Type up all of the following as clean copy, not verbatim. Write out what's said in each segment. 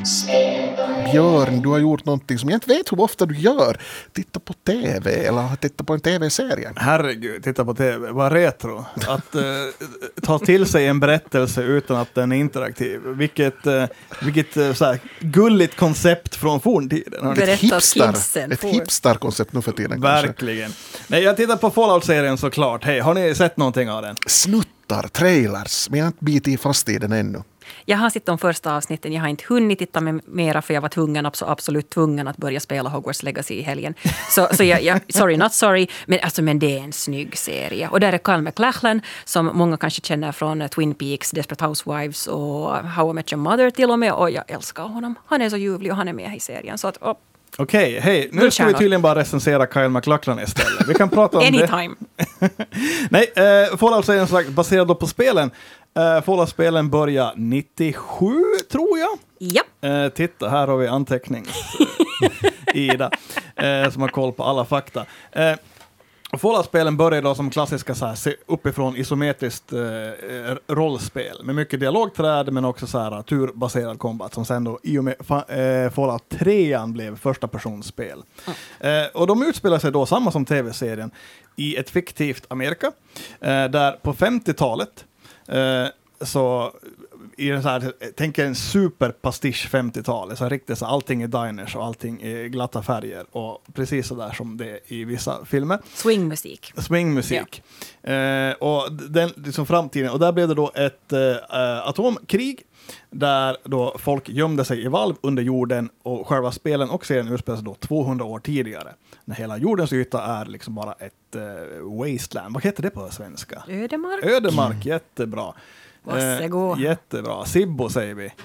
Silence. Björn, du har gjort någonting som jag inte vet hur ofta du gör. Titta på tv eller titta på en tv-serie. Herregud, titta på tv. Vad retro. Att ta till sig en berättelse utan att den är interaktiv. Vilket så här, gulligt koncept från forntiden. Ett hipster-koncept nu för tiden. Verkligen. Kanske. Nej, jag tittar på Fallout-serien såklart. Hej, har ni sett någonting av den? Snuttar, trailers. Men jag har inte bitit fast i den ännu. Jag har sett de första avsnitten. Jag har inte hunnit titta med mera för jag var absolut tvungen att börja spela Hogwarts Legacy i helgen. Så jag sorry, not sorry. Men det är en snygg serie. Och där är Kyle MacLachlan som många kanske känner från Twin Peaks, Desperate Housewives och How I Met Your Mother till och med. Och jag älskar honom. Han är så ljuvlig och han är med i serien. Så att, Okej, hej. Nu ska vi tydligen bara recensera Kyle MacLachlan istället. Vi kan prata om Anytime. Det. Nej, Fallout-serien som sagt baserad på spelen. Fallout-spelen börjar 97, tror jag. Ja. Titta, här har vi anteckning. Ida, som har koll på alla fakta. Fallout-spelen börjar då som klassiska så här, uppifrån isometriskt rollspel med mycket dialogträd men också så här turbaserad combat som sen då i och med Fallout 3 blev första personspel. Och de utspelar sig då samma som tv-serien i ett fiktivt Amerika där på 50-talet så i en så här, tänker en superpastisch 50-tal, så riktigt så allting är diners och allting är glatta färger och precis så där som det är i vissa filmer. Swingmusik. Ja. Och den liksom framtiden, och där blev det då ett atomkrig där då folk gömde sig i valv under jorden och själva spelen och serien utspelar sig då 200 år tidigare. När hela jordens yta är liksom bara ett wasteland. Vad heter det på svenska? Ödemark, jättebra. Jättebra. Sibbo säger vi.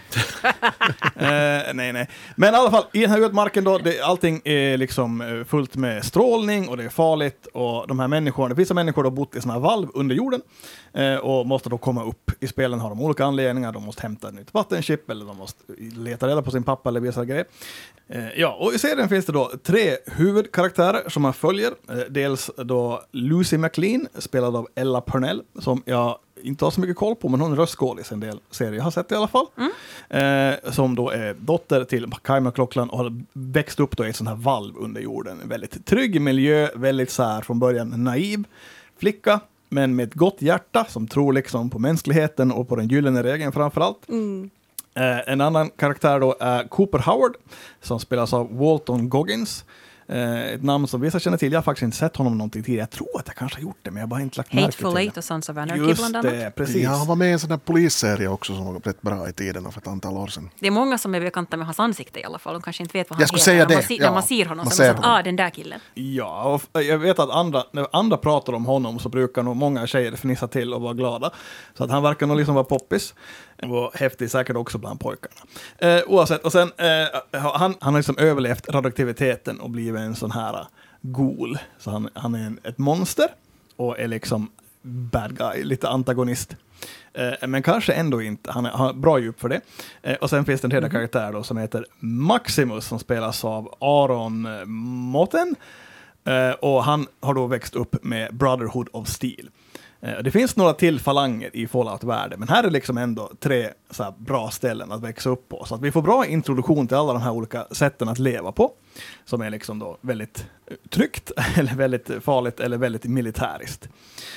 Nej. Men i alla fall, i den här ödemarken då, allting är liksom fullt med strålning och det är farligt och de här människorna, det finns människor som har bott i såna här valv under jorden och måste då komma upp. I spelen har de olika anledningar, de måste hämta ett nytt vattenchip eller de måste leta reda på sin pappa eller vissa grejer. Ja, och i serien finns det då 3 huvudkaraktärer som man följer. Dels då Lucy McLean, spelad av Ella Purnell, som jag inte har så mycket koll på, men hon är röstskådis i en del serier jag har sett i alla fall. Som då är dotter till Kyle MacLachlan och har växt upp då i ett sånt här valv under jorden. En väldigt trygg miljö, väldigt så här från början naiv flicka, men med ett gott hjärta som tror liksom på mänskligheten och på den gyllene regeln framförallt. En annan karaktär då är Cooper Howard som spelas av Walton Goggins. Ett namn som vissa känner till. Jag har faktiskt inte sett honom någonting tidigare. Jag tror att jag kanske har gjort det, men jag har bara inte lagt märke till det. Hateful Eight och Sons of Anarchy bland annat. Just det, precis. Jag var med i en sån här polisserie också som var rätt bra i tiden för ett antal år sedan. Det är många som är bekanta med hans ansikte i alla fall. De kanske inte vet vad han heter. Jag skulle säga det. När man ser honom så är man så att, den där killen. Ja, och jag vet att när andra pratar om honom så brukar nog många tjejer fnissa till och vara glada. Så att han verkar nog liksom vara poppis. Och häftig säkert också bland pojkarna. Oavsett, och sen han har liksom överlevt radioaktiviteten och blivit en sån här ghoul. Så han är ett monster och är liksom bad guy, lite antagonist. Men kanske ändå inte. Han har bra djup för det. Och sen finns det en tredje karaktär då som heter Maximus som spelas av Aaron Moten. Och han har då växt upp med Brotherhood of Steel. Det finns några till falanger i Fallout-världen, men här är liksom ändå 3 så här bra ställen att växa upp på. Så att vi får bra introduktion till alla de här olika sätten att leva på, som är liksom då väldigt tryggt, eller väldigt farligt, eller väldigt militäriskt.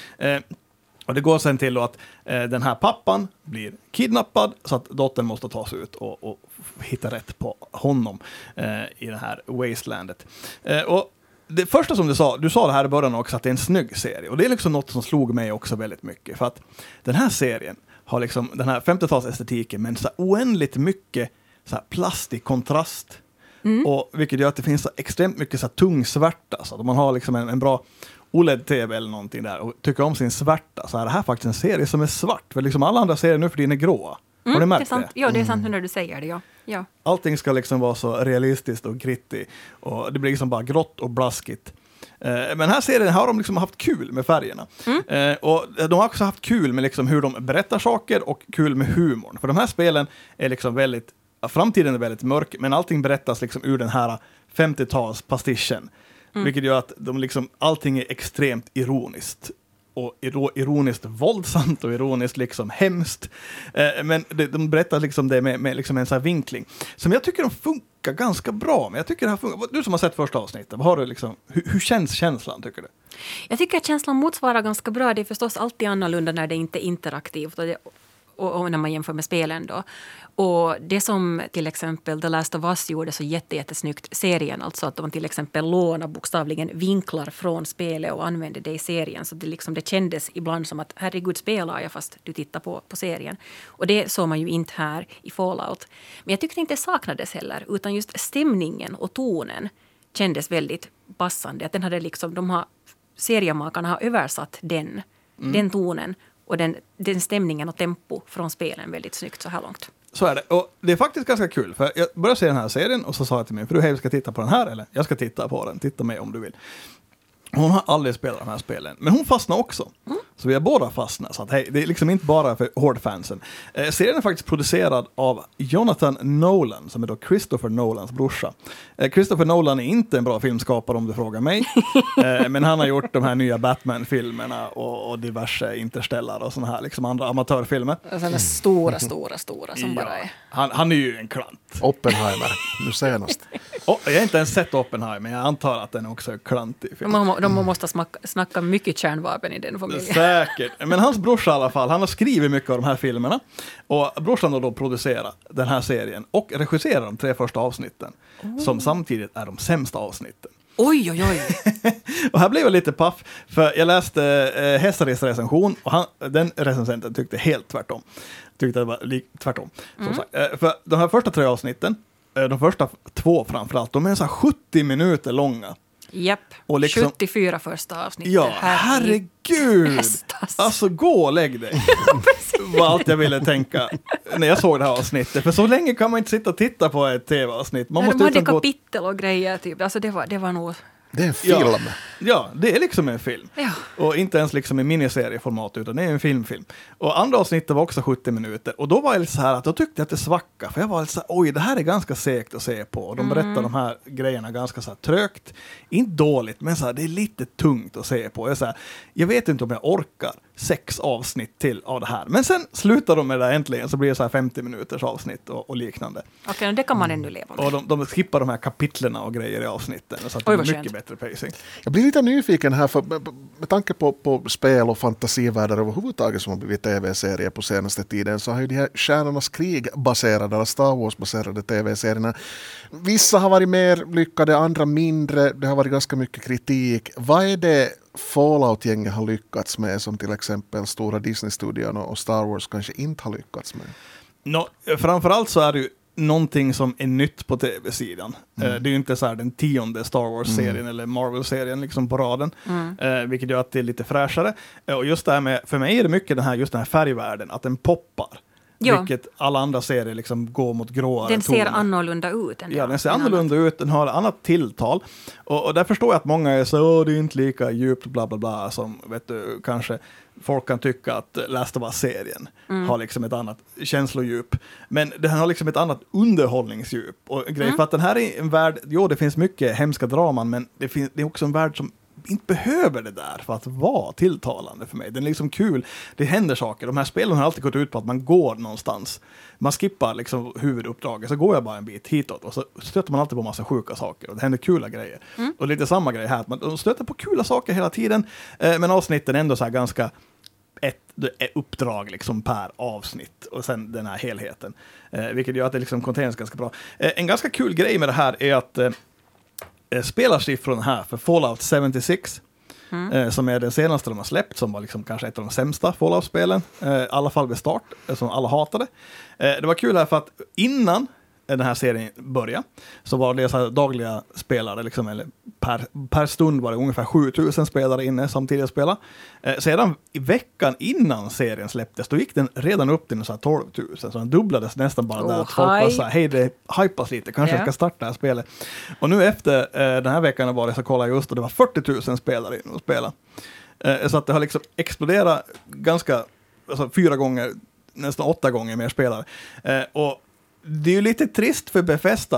Och det går sen till då att den här pappan blir kidnappad så att dottern måste ta sig ut och hitta rätt på honom i det här wastelandet. Och det första som du sa det här i början också, att det är en snygg serie. Och det är liksom något som slog mig också väldigt mycket. För att den här serien har liksom den här 50-talsestetiken, men så oändligt mycket så här plastig kontrast. Och vilket gör att det finns så extremt mycket så här tung svärta. Så att om man har liksom en bra OLED-tv eller någonting där och tycker om sin svärta, så är det här faktiskt en serie som är svart. För liksom alla andra serier nu för tiden är gråa. Har ni märkt det? Ja, det är sant när du säger det, ja. Allting ska liksom vara så realistiskt och gritty. Och det blir liksom bara grått och blaskigt. Men här serien har de liksom haft kul med färgerna. Och de har också haft kul med liksom hur de berättar saker och kul med humorn. För de här spelen är liksom väldigt, framtiden är väldigt mörk, men allting berättas liksom ur den här 50-tals pastischen. Vilket gör att de liksom, allting är extremt ironiskt. och ironiskt våldsamt och ironiskt liksom hemskt. Men de berättar liksom det med liksom en sån här vinkling som jag tycker de funkar ganska bra. Men jag tycker det här funkar. Du som har sett första avsnittet, vad har du liksom, hur känns känslan tycker du? Jag tycker att känslan motsvarar ganska bra. Det är förstås alltid annorlunda när det inte är interaktivt och när man jämför med spelen då. Och det som till exempel The Last of Us gjorde så jättesnyggt serien, alltså att de till exempel lånar bokstavligen vinklar från spelet och använde det i serien. Så det kändes ibland som att herregud spelar jag fast du tittar på serien. Och det såg man ju inte här i Fallout. Men jag tyckte inte det saknades heller, utan just stämningen och tonen kändes väldigt passande. Att den hade liksom, seriemakarna har översatt den tonen och den stämningen och tempo från spelen väldigt snyggt så här långt. Så är det. Och det är faktiskt ganska kul. För jag började se den här serien och så sa jag till min fru, hej, vi ska titta på den här. Eller jag ska titta på den. Titta med om du vill. Hon har aldrig spelat de här spelen. Men hon fastnar också. Så vi har båda fastnat. Så att, hej, det är liksom inte bara för hårdfansen. Serien är faktiskt producerad av Jonathan Nolan, som är då Christopher Nolans brorsa. Christopher Nolan är inte en bra filmskapare om du frågar mig. Men han har gjort de här nya Batman-filmerna och diverse Interstellar och såna här liksom andra amatörfilmer. Sådana stora som bara är. Han är ju en klant. Oppenheimer, nu senast. Jag har inte ens sett Oppenheimer, men jag antar att den också är klantig. De måste snacka mycket kärnvapen i den familjen. Säkert. Men hans brorsa i alla fall, han har skrivit mycket av de här filmerna. Och brorsan har då producerat den här serien och regisserat de 3 första avsnitten. Som samtidigt är de sämsta avsnitten. Oj. Och här blev jag lite paff, för jag läste Hesaris recension och den recensenten tyckte helt tvärtom. Tyckte det var tvärtom. Som sagt. För de här första 3 avsnitten, de första 2 framförallt, de är så här 70 minuter långa. Japp, och liksom, 74 första avsnittet. Ja, herregud! Alltså gå och lägg dig. Var allt jag ville tänka när jag såg det här avsnittet. För så länge kan man inte sitta och titta på ett tv-avsnitt. Man måste de hade kapitel och grejer typ. Alltså det var nog... Det är en film. Ja, det är liksom en film. Ja. Och inte ens liksom en miniserieformat, utan det är en filmfilm. Och andra avsnittet var också 70 minuter. Och då var jag lite så här att då tyckte jag att det svackade. För jag var lite så här, oj, det här är ganska segt att se på. Och de berättar de här grejerna ganska så här trögt. Inte dåligt, men så här, det är lite tungt att se på. Jag vet inte om jag orkar 6 avsnitt till av det här. Men sen slutar de med det äntligen, så blir det så här 50 minuters avsnitt och liknande. Okej, det kan man ännu leva med. Och de skippar de här kapitlerna och grejer i avsnitten. Så att det är mycket bättre pacing. Jag blir lite nyfiken här, för med tanke på spel och fantasivärldar överhuvudtaget som har blivit tv-serier på senaste tiden, så har ju de här Stjärnornas krig-baserade eller Star Wars-baserade tv-serierna, vissa har varit mer lyckade, andra mindre, det har varit ganska mycket kritik. Vad är det Fallout-gänget har lyckats med som till exempel stora Disney-studion och Star Wars kanske inte har lyckats med? Framförallt så är det ju någonting som är nytt på tv-sidan. Det är ju inte så här den 10:e Star Wars-serien eller Marvel-serien liksom på raden. Vilket gör att det är lite fräschare. Och just det här med, för mig är det mycket den här färgvärlden, att den poppar. Ja. Vilket alla andra serier liksom går mot gråare Den ser toner. Annorlunda ut. Den ser annorlunda ut, den har annat tilltal. Och där förstår jag att många är så, det är inte lika djupt bla bla bla som, vet du, kanske folk kan tycka att Last of Us-serien har liksom ett annat känslodjup. Men den har liksom ett annat underhållningsdjup. Och grejen för att den här är en värld, det finns mycket hemska draman, men det är också en värld som inte behöver det där för att vara tilltalande för mig. Den är liksom kul. Det händer saker. De här spelen har alltid gått ut på att man går någonstans. Man skippar liksom huvuduppdraget, så går jag bara en bit hitåt och så stöter man alltid på massa sjuka saker och det händer kula grejer. Och lite samma grej här. Man stöter på kula saker hela tiden, men avsnitten är ändå så här ganska ett uppdrag liksom per avsnitt och sen den här helheten. Vilket gör att det liksom contains ganska bra. En ganska kul grej med det här är att spelarsiffrorna här för Fallout 76 som är den senaste de har släppt, som var liksom kanske ett av de sämsta Fallout-spelen, i alla fall vid start, som alla hatade. Det var kul här för att innan den här serien började så var det så här dagliga spelare liksom, eller per stund var det ungefär 7000 spelare inne samtidigt att spela. Sedan i veckan innan serien släpptes, då gick den redan upp till så här 12 000, så den dubblades nästan bara där att folk var så här, hej, det hypas lite, kanske jag ska starta det här spelet. Och nu efter den här veckan var det, så kollade jag just, och det var 40 000 spelare inne och spela. Så att det har liksom exploderat ganska, alltså 4 gånger, nästan 8 gånger mer spelare. Och det är ju lite trist för Bethesda, för att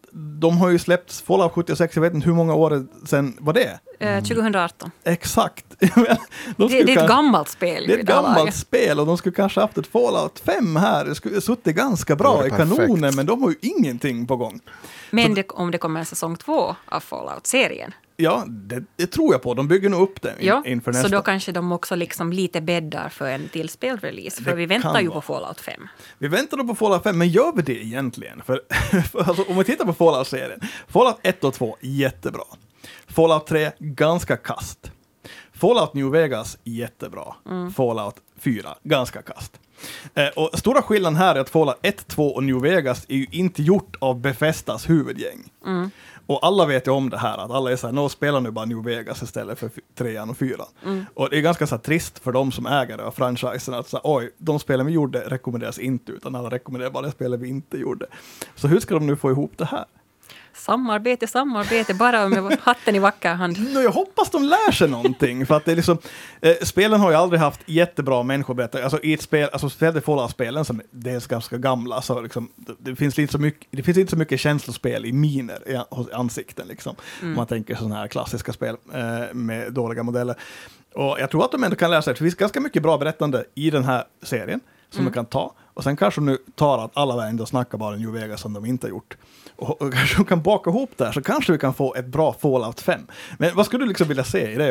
de har ju släppts Fallout 76, jag vet inte hur många år sedan var det? 2018. Exakt. Det är ett gammalt spel. Det är ett gammalt spel och de skulle kanske haft ett Fallout 5 här. Det skulle suttit ganska bra i kanonen, men de har ju ingenting på gång. Men om det kommer en säsong 2 av Fallout-serien. Ja, det tror jag på. De bygger nog upp det inför nästa. Så då kanske de också liksom lite bäddar för en till spelrelease. För vi väntar ju på Fallout 5. Vi väntar då på Fallout 5, men gör vi det egentligen? För alltså, om vi tittar på Fallout-serien. Fallout 1 och 2, jättebra. Fallout 3, ganska kast. Fallout New Vegas, jättebra. Fallout 4, ganska kast. Och stora skillnaden här är att Fallout 1, 2 och New Vegas är ju inte gjort av Bethesdas huvudgäng. Och alla vet ju om det här, att alla är så här, spelar nu bara New Vegas istället för 3 och 4. Och det är ganska så här, trist för de som ägare av franchisen att så här, oj, de spelen vi gjorde rekommenderas inte, utan alla rekommenderar bara de spelen vi inte gjorde. Så hur ska de nu få ihop det här? Samarbete, bara med hatten i vacker hand. Jag hoppas de lär sig någonting, för att det är liksom, spelen har ju aldrig haft jättebra människoberättare. Alltså i ett spel, alltså speciellt i Fallout-spelen som det är ganska gamla, så liksom, det finns inte så mycket känslospel i miner hos ansikten liksom. Om man tänker sådana här klassiska spel med dåliga modeller. Och jag tror att de ändå kan lära sig, för det finns ganska mycket bra berättande i den här serien som de kan ta. Och sen kanske de nu tar att alla ändå snackar bara New Vegas som de inte har gjort. Och kanske de kan baka ihop där, så kanske vi kan få ett bra Fallout 5. Men vad skulle du liksom vilja se i det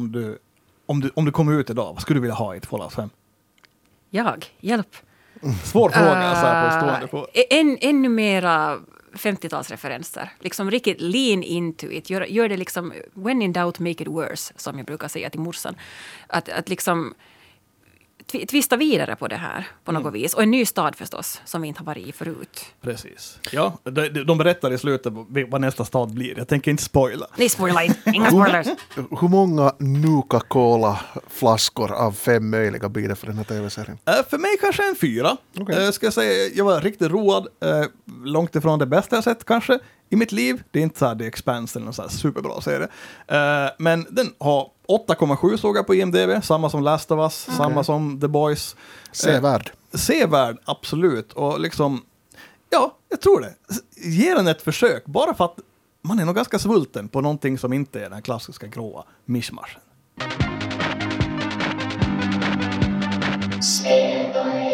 om du kommer ut idag? Vad skulle du vilja ha i ett Fallout 5? Hjälp. Svår fråga så här på stående på. Ännu mera 50-talsreferenser. Liksom riktigt lean into it. Gör det liksom, when in doubt make it worse, som jag brukar säga till morsan. Att liksom twista vidare på det här på något vis. Och en ny stad förstås, som vi inte har varit i förut. Precis. Ja, de berättar i slutet vad nästa stad blir. Jag tänker inte spoila. Nej, spoila inte. Inga spoilers. Hur många Nuka-Cola-flaskor av 5 möjliga blir det för den här tv-serien? För mig kanske en 4. Okay. Ska jag säga, jag var riktigt road. Långt ifrån det bästa jag sett kanske i mitt liv. Det är inte så här The Expanse eller någon så här superbra serie. Men den har 8,7 såg jag på IMDb. Samma som Last of Us, samma som The Boys. Sevärd, absolut. Och liksom, ja, jag tror det. Ge den ett försök. Bara för att man är nog ganska svulten på någonting som inte är den klassiska gråa mishmashen.